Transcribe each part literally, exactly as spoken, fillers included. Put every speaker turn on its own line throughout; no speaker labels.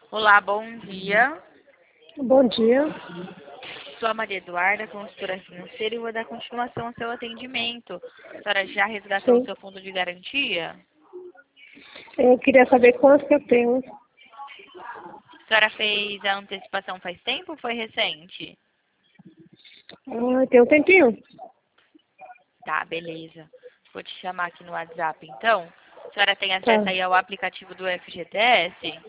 Olá, bom dia.
Bom dia.
Sou a Maria Eduarda, consultora financeira, e vou dar continuação ao seu atendimento. A senhora já resgatou o
Sim.
seu fundo de garantia?
Eu queria saber quanto que eu tenho.
A senhora fez a antecipação faz tempo ou foi recente?
Ah, tem um tempinho.
Tá, beleza. Vou te chamar aqui no WhatsApp, então. A senhora tem
Tá.
acesso aí ao aplicativo do F G T S?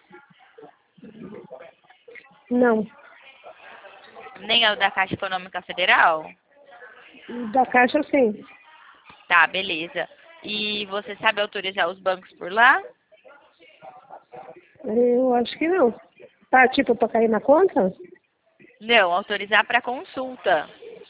Não.
Nem ao da Caixa Econômica Federal?
Da Caixa, sim.
Tá, beleza. E você sabe autorizar os bancos por lá?
Eu acho que não. Tá, tipo, pra cair na conta?
Não, autorizar para consulta.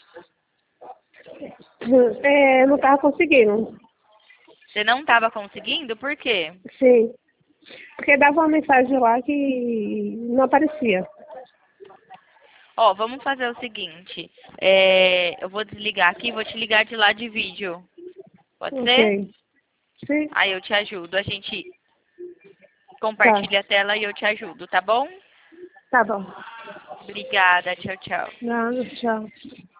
É, eu não tava conseguindo.
Você não estava conseguindo? Por quê?
Sim. Porque dava uma mensagem lá que não aparecia.
Ó, vamos fazer o seguinte. É, eu vou desligar aqui e vou te ligar de lá de vídeo. Pode ser?
Ok. Sim.
Aí eu te ajudo. A gente
Tá.
compartilha a tela e eu te ajudo, tá bom?
Tá bom.
Obrigada. Tchau, tchau.
Nada, tchau.